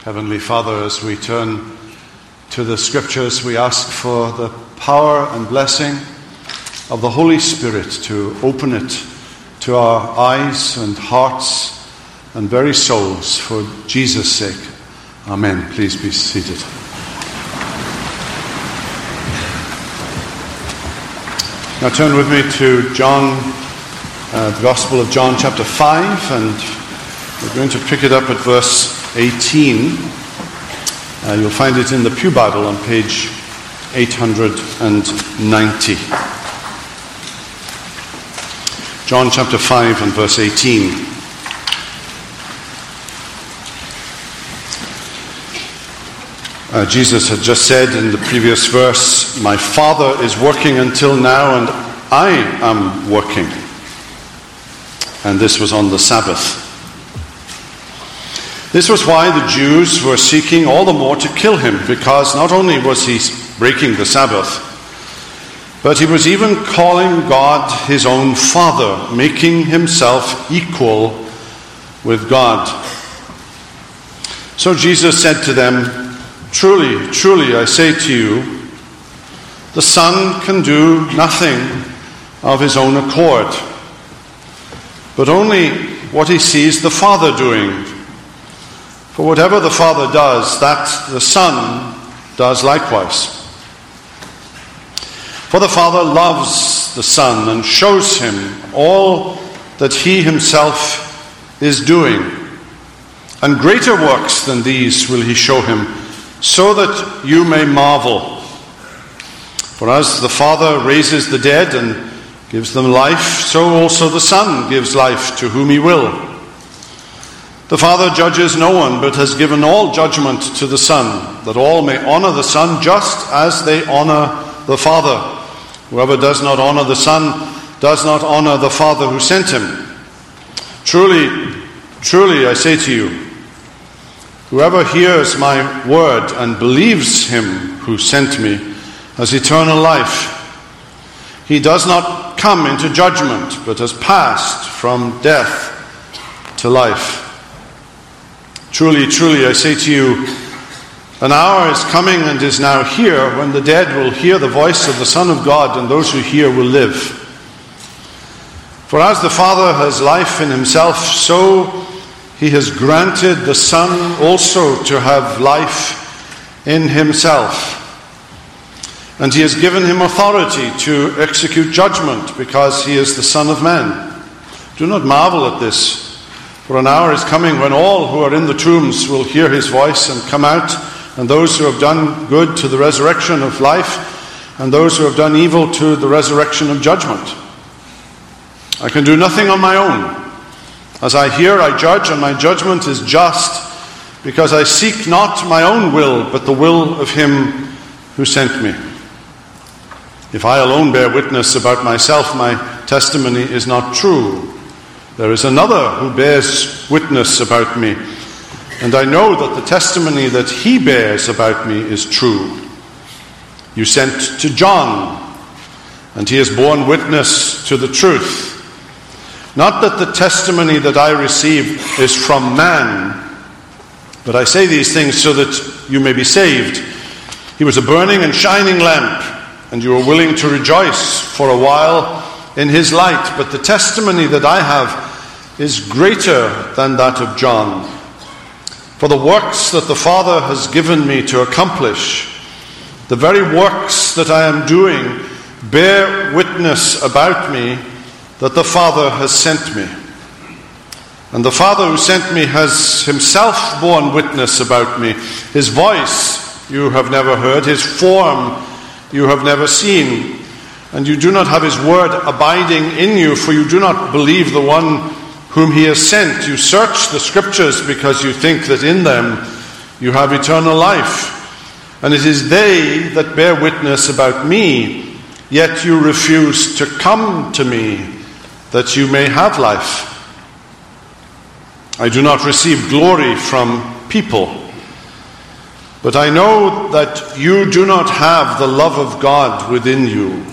Heavenly Father, as we turn to the Scriptures, we ask for the power and blessing of the Holy Spirit to open it to our eyes and hearts and very souls for Jesus' sake. Amen. Please be seated. Now turn with me to John, the Gospel of John chapter 5, and we're going to pick it up at verse 18. You'll find it in the Pew Bible on page 890. John chapter 5 and verse 18. Jesus had just said in the previous verse, "My Father is working until now, and I am working." And this was on the Sabbath. This was why the Jews were seeking all the more to kill him, because not only was he breaking the Sabbath, but he was even calling God his own Father, making himself equal with God. So Jesus said to them, "Truly, truly, I say to you, the Son can do nothing of his own accord, but only what he sees the Father doing. For whatever the Father does, that the Son does likewise. For the Father loves the Son and shows him all that he himself is doing. And greater works than these will he show him, so that you may marvel. For as the Father raises the dead and gives them life, so also the Son gives life to whom he will. The Father judges no one, but has given all judgment to the Son, that all may honor the Son just as they honor the Father. Whoever does not honor the Son does not honor the Father who sent him. Truly, truly, I say to you, whoever hears my word and believes him who sent me has eternal life. He does not come into judgment, but has passed from death to life. Truly, truly, I say to you, an hour is coming and is now here when the dead will hear the voice of the Son of God, and those who hear will live. For as the Father has life in himself, so he has granted the Son also to have life in himself. And he has given him authority to execute judgment, because he is the Son of Man. Do not marvel at this. For an hour is coming when all who are in the tombs will hear his voice and come out, and those who have done good to the resurrection of life, and those who have done evil to the resurrection of judgment. I can do nothing on my own. As I hear, I judge, and my judgment is just, because I seek not my own will, but the will of him who sent me. If I alone bear witness about myself, my testimony is not true. There is another who bears witness about me, and I know that the testimony that he bears about me is true. You sent to John, and he has borne witness to the truth. Not that the testimony that I receive is from man, but I say these things so that you may be saved. He was a burning and shining lamp, and you were willing to rejoice for a while in his light, but the testimony that I have is greater than that of John. For the works that the Father has given me to accomplish, the very works that I am doing, bear witness about me that the Father has sent me. And the Father who sent me has himself borne witness about me. His voice you have never heard, his form you have never seen, and you do not have his word abiding in you, for you do not believe the one whom he has sent. You search the Scriptures because you think that in them you have eternal life, and it is they that bear witness about me, yet you refuse to come to me that you may have life. I do not receive glory from people, but I know that you do not have the love of God within you.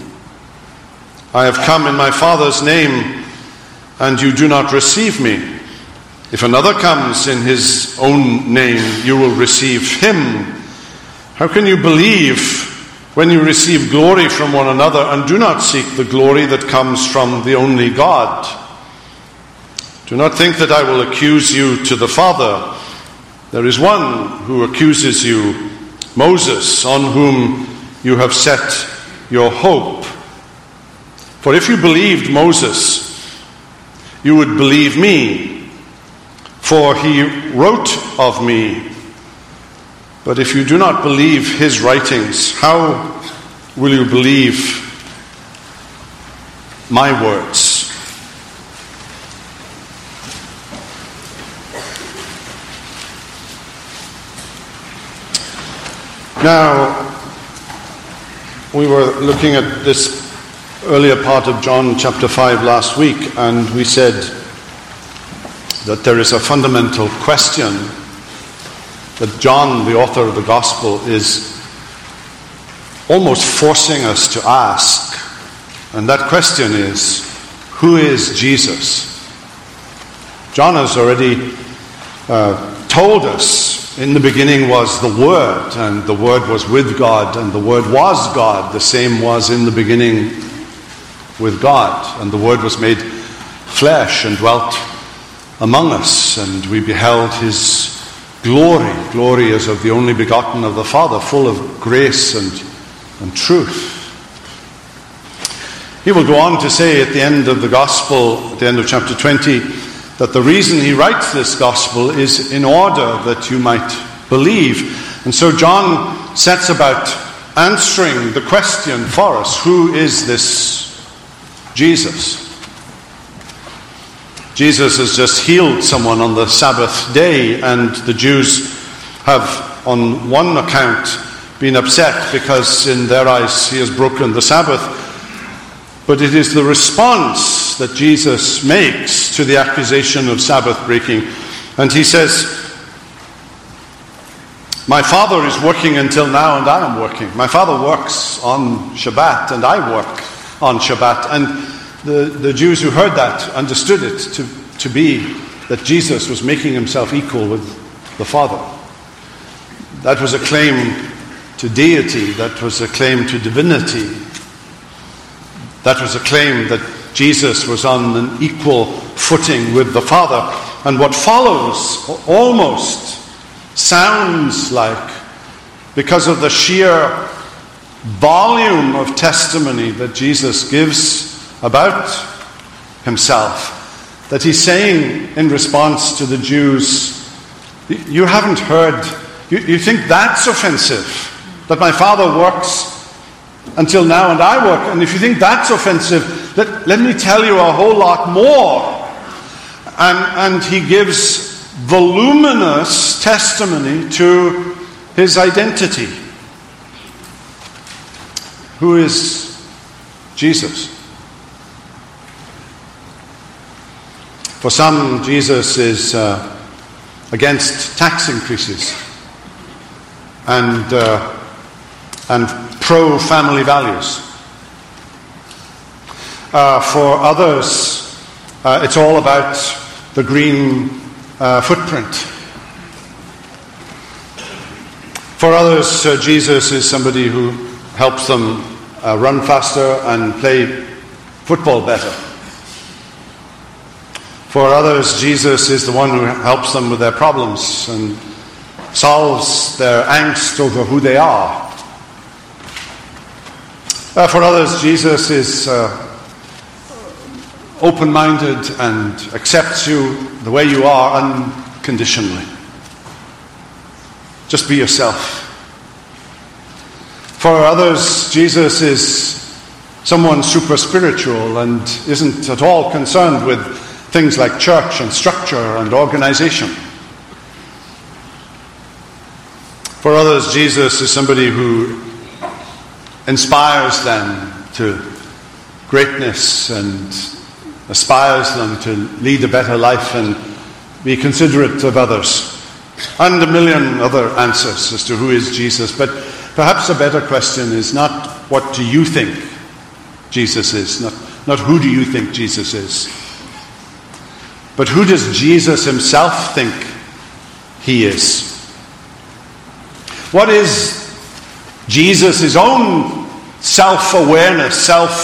I have come in my Father's name, and you do not receive me. If another comes in his own name, you will receive him. How can you believe when you receive glory from one another and do not seek the glory that comes from the only God? Do not think that I will accuse you to the Father. There is one who accuses you, Moses, on whom you have set your hope. For if you believed Moses, you would believe me, for he wrote of me. But if you do not believe his writings, how will you believe my words? Now, we were looking at this earlier part of John chapter 5 last week, and we said that there is a fundamental question that John, the author of the Gospel, is almost forcing us to ask. And that question is, who is Jesus? John has already told us, in the beginning was the Word, and the Word was with God, and the Word was God. The same was in the beginning with God. And the Word was made flesh and dwelt among us, and we beheld his glory. Glory as of the only begotten of the Father, full of grace and truth. He will go on to say at the end of the Gospel, at the end of chapter 20, that the reason he writes this Gospel is in order that you might believe. And so John sets about answering the question for us, who is this Jesus? Jesus has just healed someone on the Sabbath day, and the Jews have, on one account, been upset because in their eyes he has broken the Sabbath. But it is the response that Jesus makes to the accusation of Sabbath breaking. And he says, my Father is working until now and I am working. My Father works on Shabbat and I work on Shabbat. And the Jews who heard that understood it to be that Jesus was making himself equal with the Father. That was a claim to deity. That was a claim to divinity. That was a claim that Jesus was on an equal footing with the Father. And what follows almost sounds like, because of the sheer volume of testimony that Jesus gives about himself, that he's saying in response to the Jews, you haven't heard, you think that's offensive, that my Father works until now and I work, and if you think that's offensive, let me tell you a whole lot more. And he gives voluminous testimony to his identity. Who is Jesus? For some, Jesus is against tax increases and pro-family values. For others, it's all about the green footprint. For others, Jesus is somebody who helps them run faster and play football better. For others, Jesus is the one who helps them with their problems and solves their angst over who they are. For others, Jesus is open-minded and accepts you the way you are unconditionally. Just be yourself. For others, Jesus is someone super spiritual and isn't at all concerned with things like church and structure and organization. For others, Jesus is somebody who inspires them to greatness and aspires them to lead a better life and be considerate of others. And a million other answers as to who is Jesus. But perhaps a better question is not what do you think Jesus is, not who do you think Jesus is, But who does Jesus himself think he is? What is Jesus' own self-awareness,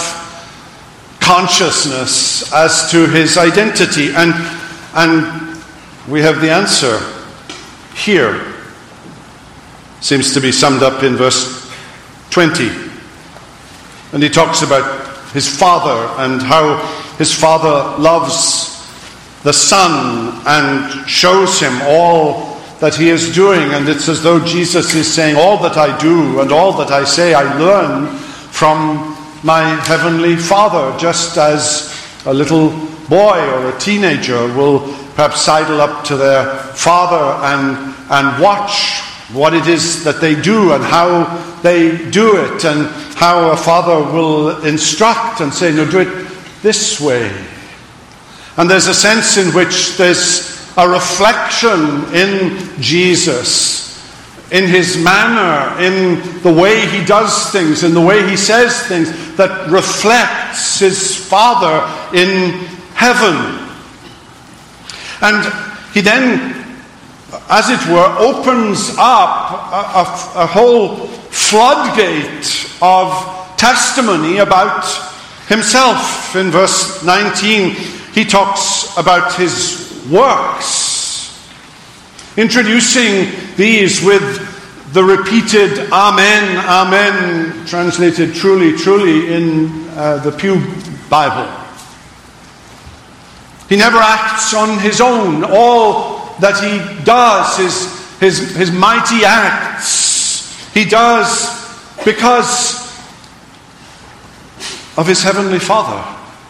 self-consciousness as to his identity? And we have the answer here. Seems to be summed up in verse 20. And he talks about his Father and how his Father loves the Son and shows him all that he is doing. And it's as though Jesus is saying, all that I do and all that I say I learn from my heavenly Father, just as a little boy or a teenager will perhaps sidle up to their father and watch what it is that they do and how they do it, and how a father will instruct and say, no, do it this way. And there's a sense in which there's a reflection in Jesus, in his manner, in the way he does things, in the way he says things, that reflects his Father in heaven. And he then, as it were, opens up a whole floodgate of testimony about himself. In verse 19, he talks about his works, introducing these with the repeated Amen, Amen, translated truly, truly in the Pew Bible. He never acts on his own. All that he does, his mighty acts, he does because of his heavenly Father.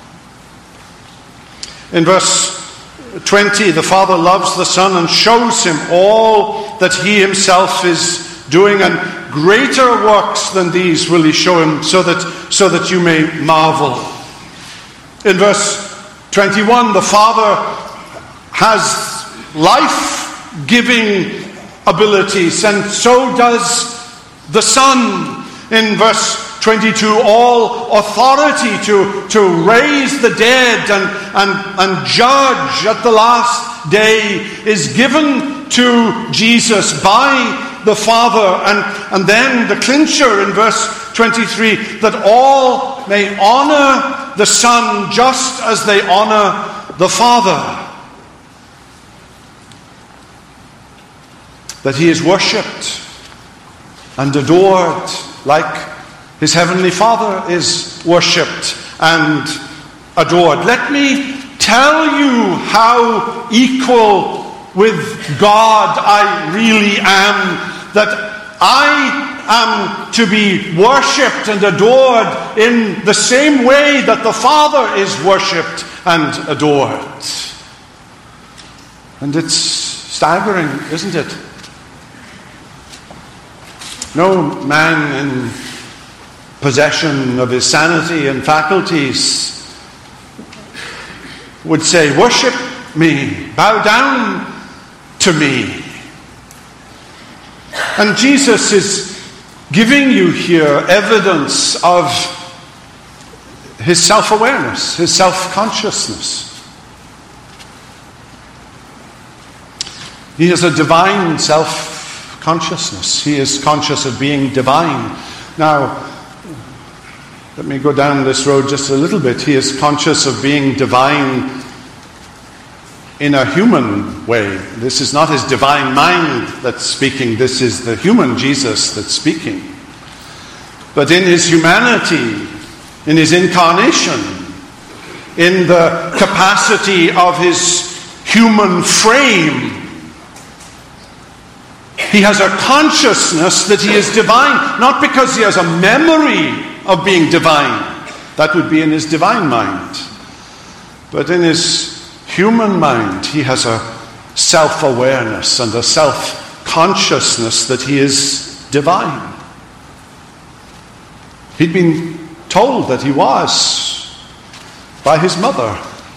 In verse 20, the Father loves the Son and shows him all that he himself is doing, and greater works than these will he show him, so that you may marvel. In verse 21, the Father has life-giving abilities, and so does the Son. In verse 22, all authority to raise the dead and judge at the last day is given to Jesus by the Father. And then the clincher in verse 23, that all may honor the Son just as they honor the Father. That he is worshipped and adored like his heavenly Father is worshipped and adored. Let me tell you how equal with God I really am, that I am to be worshipped and adored in the same way that the Father is worshipped and adored. And it's staggering, isn't it? No man in possession of his sanity and faculties would say, worship me, bow down to me. And Jesus is giving you here evidence of his self-awareness, his self-consciousness. He has a divine self-consciousness. He is conscious of being divine. Now, let me go down this road just a little bit. He is conscious of being divine in a human way. This is not his divine mind that's speaking. This is the human Jesus that's speaking. But in his humanity, in his incarnation, in the capacity of his human frame, he has a consciousness that he is divine, not because he has a memory of being divine. That would be in his divine mind. But in his human mind, he has a self-awareness and a self-consciousness that he is divine. He'd been told that he was by his mother.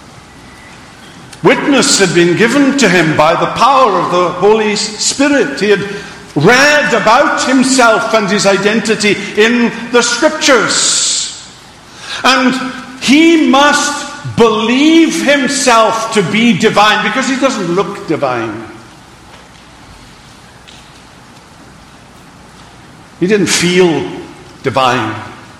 Witness had been given to him by the power of the Holy Spirit. He had read about himself and his identity in the Scriptures. And he must believe himself to be divine, because he doesn't look divine. He didn't feel divine.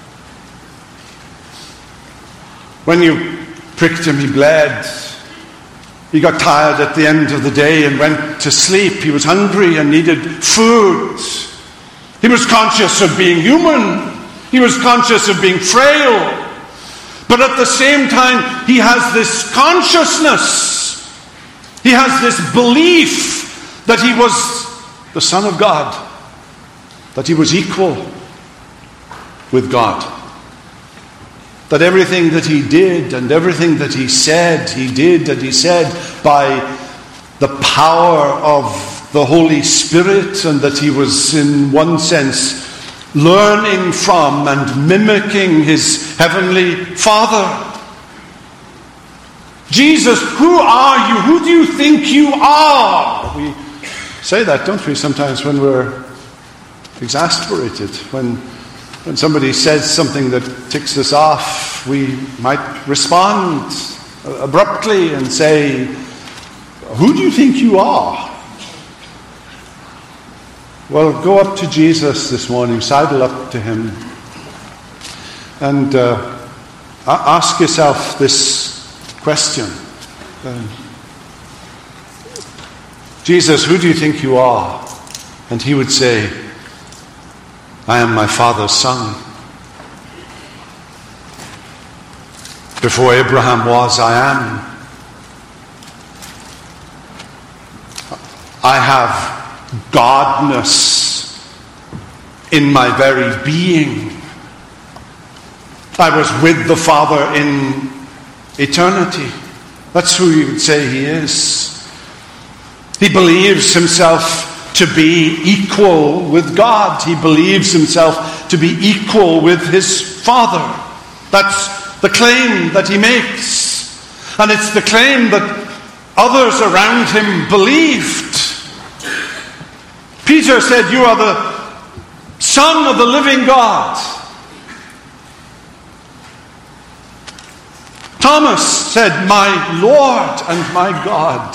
When you pricked him, he bled. He got tired at the end of the day and went to sleep. He was hungry and needed food. He was conscious of being human. He was conscious of being frail. But at the same time, he has this consciousness. He has this belief that he was the Son of God, that he was equal with God, that everything that he did and everything that he said, he did and he said by the power of the Holy Spirit, and that he was in one sense learning from and mimicking his heavenly Father. Jesus, who are you? Who do you think you are? We say that, don't we, sometimes when we're exasperated, when somebody says something that ticks us off, we might respond abruptly and say, who do you think you are? Well, go up to Jesus this morning, sidle up to him, and ask yourself this question. Jesus, who do you think you are? And he would say, I am my Father's son. Before Abraham was, I am. I have Godness in my very being. I was with the Father in eternity. That's who you would say he is. He believes himself to be equal with God. He believes himself to be equal with his Father. That's the claim that he makes. And it's the claim that others around him believed. Peter said, you are the Son of the living God. Thomas said, my Lord and my God.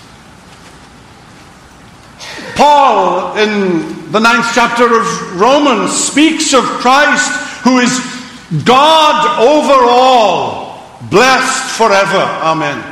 Paul, in the 9th chapter of Romans, speaks of Christ, who is God over all, blessed forever. Amen.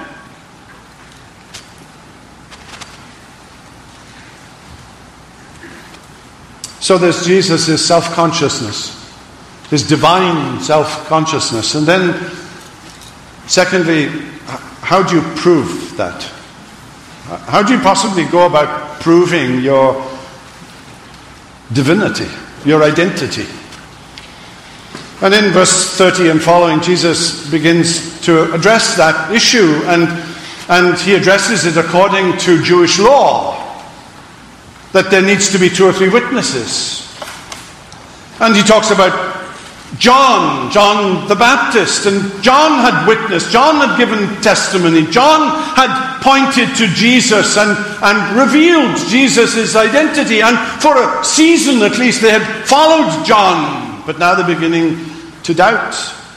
So there's Jesus' self-consciousness, his divine self-consciousness. And then, secondly, how do you prove that? How do you possibly go about proving your divinity, your identity? And in verse 30 and following, Jesus begins to address that issue, and he addresses it according to Jewish law, that there needs to be 2 or 3 witnesses. And he talks about John the Baptist, and John had witnessed, John had given testimony, John had pointed to Jesus and revealed Jesus' identity, and for a season at least they had followed John, but now they're beginning to doubt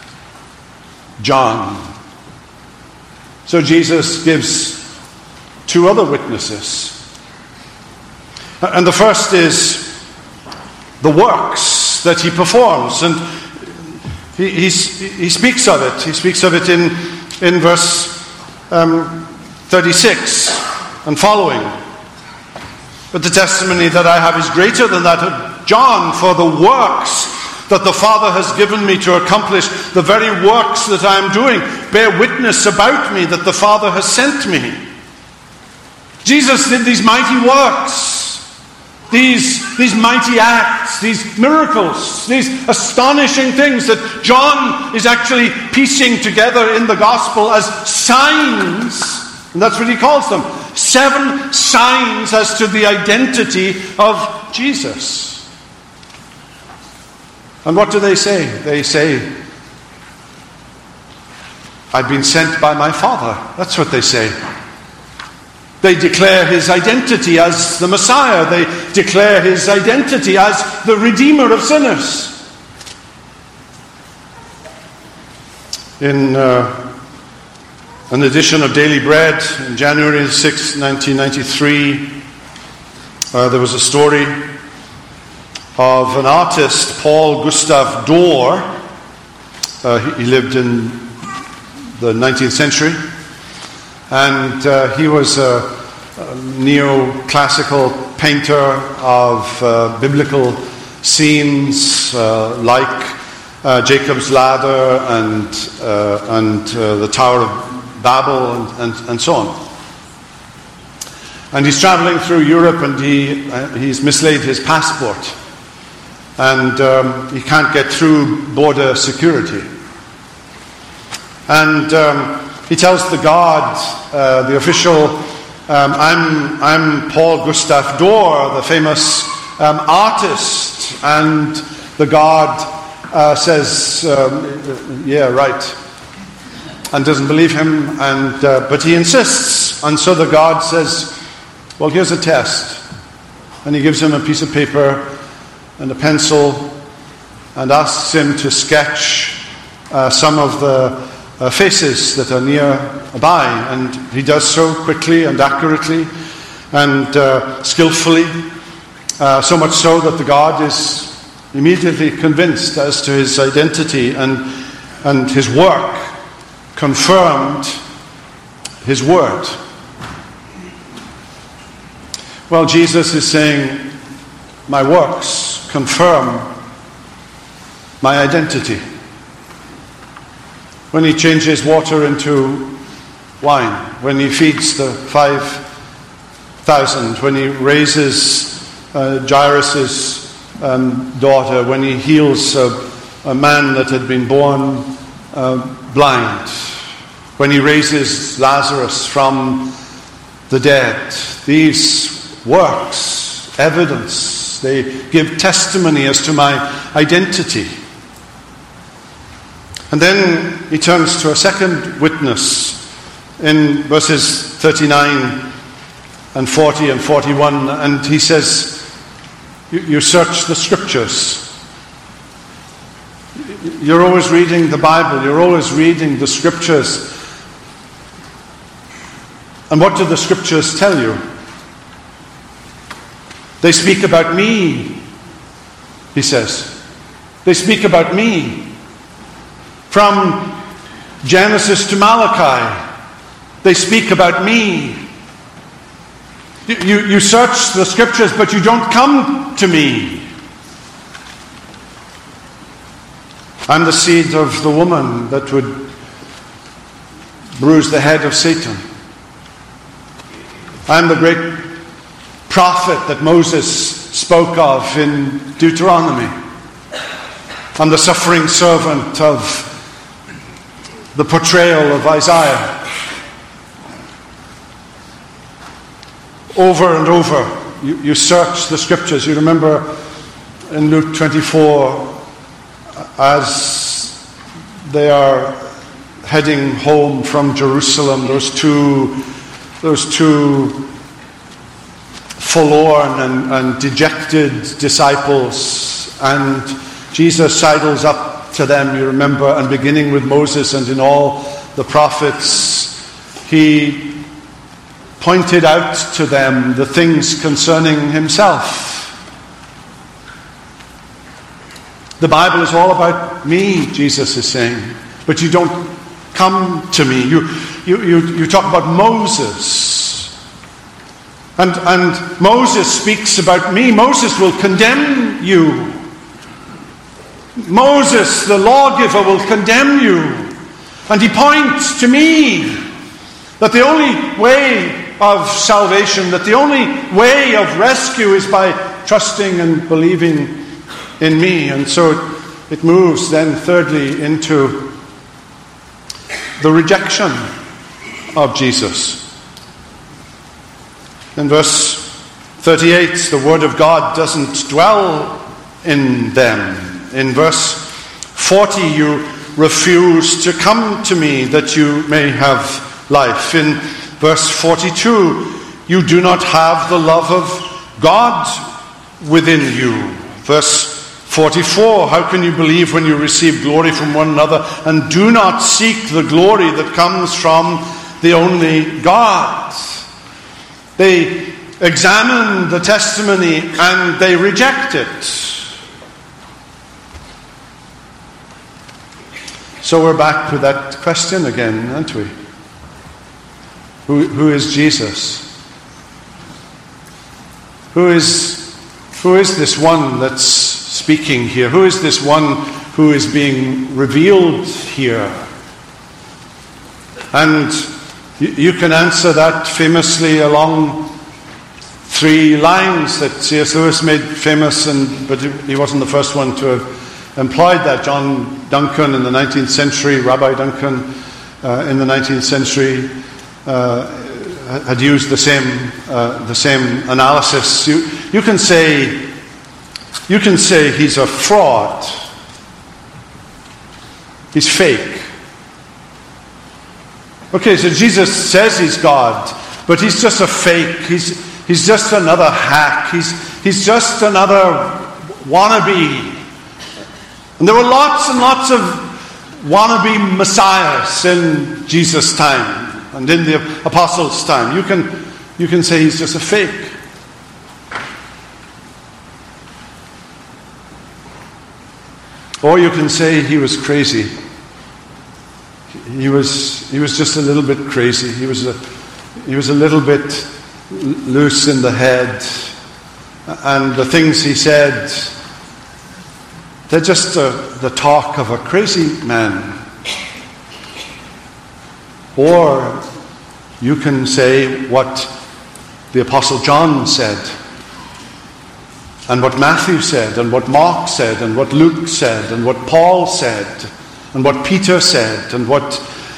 John. So Jesus gives 2 other witnesses. And the first is the works that he performs. And he speaks of it. He speaks of it in verse 36 and following. But the testimony that I have is greater than that of John, for the works that the Father has given me to accomplish, the very works that I am doing, bear witness about me that the Father has sent me. Jesus did these mighty works. These mighty acts, these miracles, these astonishing things that John is actually piecing together in the gospel as signs, and that's what he calls them, 7 signs as to the identity of Jesus. And what do they say? They say, I've been sent by my Father. That's what they say. They declare his identity as the Messiah. They declare his identity as the Redeemer of sinners. In an edition of Daily Bread in January 6, 1993. There was a story of an artist, Paul Gustav Dor. He lived in the 19th century, and he was a neoclassical painter of biblical scenes like Jacob's Ladder and the Tower of Babel and so on. And he's traveling through Europe, and he's mislaid his passport, and he can't get through border security. And he tells the guard, the official, I'm Paul Gustav Dor, the famous artist. And the guard says, yeah, right, and doesn't believe him, but he insists. And so the guard says, well, here's a test. And he gives him a piece of paper and a pencil and asks him to sketch some of the faces that are nearby. And he does so quickly and accurately and skillfully, so much so that the guard is immediately convinced as to his identity, and his work confirmed his word. Well, Jesus is saying, my works confirm my identity. When he changes water into wine, when he feeds the 5,000, when he raises Jairus' daughter, when he heals a man that had been born blind, when he raises Lazarus from the dead. These works, evidence, they give testimony as to my identity. And then he turns to a second witness in verses 39 and 40 and 41, and he says, you search the scriptures. You're always reading the Bible, you're always reading the scriptures. And what do the scriptures tell you? They speak about me, he says. They speak about me. From Genesis to Malachi, they speak about me. You search the scriptures, but you don't come to me. I'm the seed of the woman that would bruise the head of Satan. I'm the great prophet that Moses spoke of in Deuteronomy. I'm the suffering servant of the portrayal of Isaiah. Over and over, you search the scriptures. You remember in Luke 24, as they are heading home from Jerusalem, those two forlorn and dejected disciples, and Jesus sidles up to them, you remember, and beginning with Moses and in all the prophets, he pointed out to them the things concerning himself. The Bible is all about me, Jesus is saying, but you don't come to me. You talk about Moses, and Moses speaks about me. Moses will condemn you. Moses, the lawgiver, will condemn you. And he points to me, that the only way of salvation, that the only way of rescue is by trusting and believing in me. And so it moves then thirdly into the rejection of Jesus. In verse 38, the word of God doesn't dwell in them. In verse 40, you refuse to come to me that you may have life. In verse 42, you do not have the love of God within you. Verse 44, how can you believe when you receive glory from one another and do not seek the glory that comes from the only God. They examine the testimony and they reject it. So we're back to that question again, aren't we? Who is Jesus? Who is this one that's speaking here? Who is this one who is being revealed here? And you can answer that famously along 3 lines that C.S. Lewis made famous, but he wasn't the first one to have employed that. John Duncan in the 19th century, Rabbi Duncan in the 19th century, had used the same analysis. You can say he's a fraud. He's fake. Okay, so Jesus says he's God, but he's just a fake. He's just another hack. He's just another wannabe. And there were lots and lots of wannabe messiahs in Jesus' time and in the apostles' time. You can say he's just a fake. Or you can say he was crazy. He was just a little bit crazy. He was a little bit loose in the head, and the things he said, they're just the talk of a crazy man. Or you can say what the Apostle John said, and what Matthew said, and what Mark said, and what Luke said, and what Paul said, and what Peter said, and what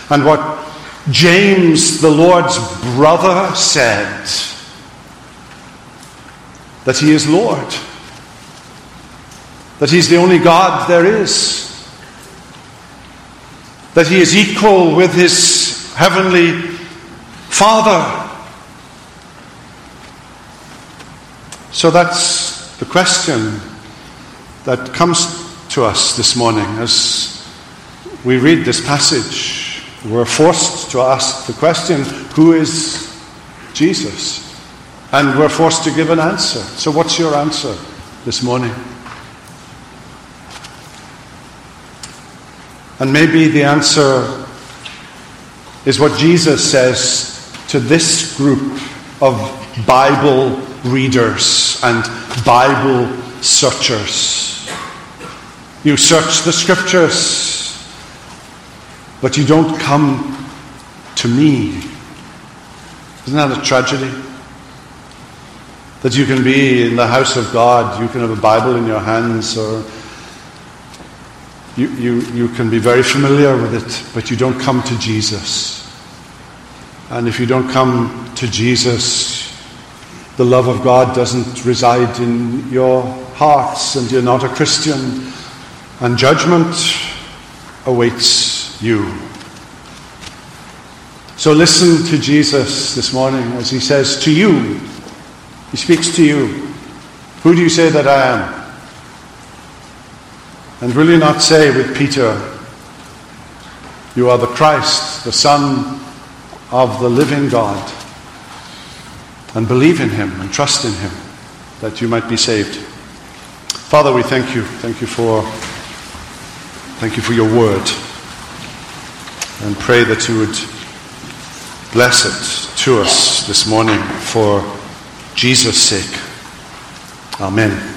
James, the Lord's brother, said, that he is Lord, that he's the only God there is, that he is equal with his heavenly Father. So that's the question that comes to us this morning as we read this passage. We're forced to ask the question, who is Jesus? And we're forced to give an answer. So what's your answer this morning? And maybe the answer is what Jesus says to this group of Bible readers and Bible searchers. You search the scriptures, but you don't come to me. Isn't that a tragedy? That you can be in the house of God, you can have a Bible in your hands, or you can be very familiar with it, but you don't come to Jesus. And if you don't come to Jesus, the love of God doesn't reside in your hearts, and you're not a Christian, and judgment awaits you. So listen to Jesus this morning as he says to you, he speaks to you, who do you say that I am? And will you not say with Peter, you are the Christ, the Son of the living God, and believe in him and trust in him that you might be saved. Father, we thank you. Thank you for your word, and pray that you would bless it to us this morning for Jesus' sake. Amen.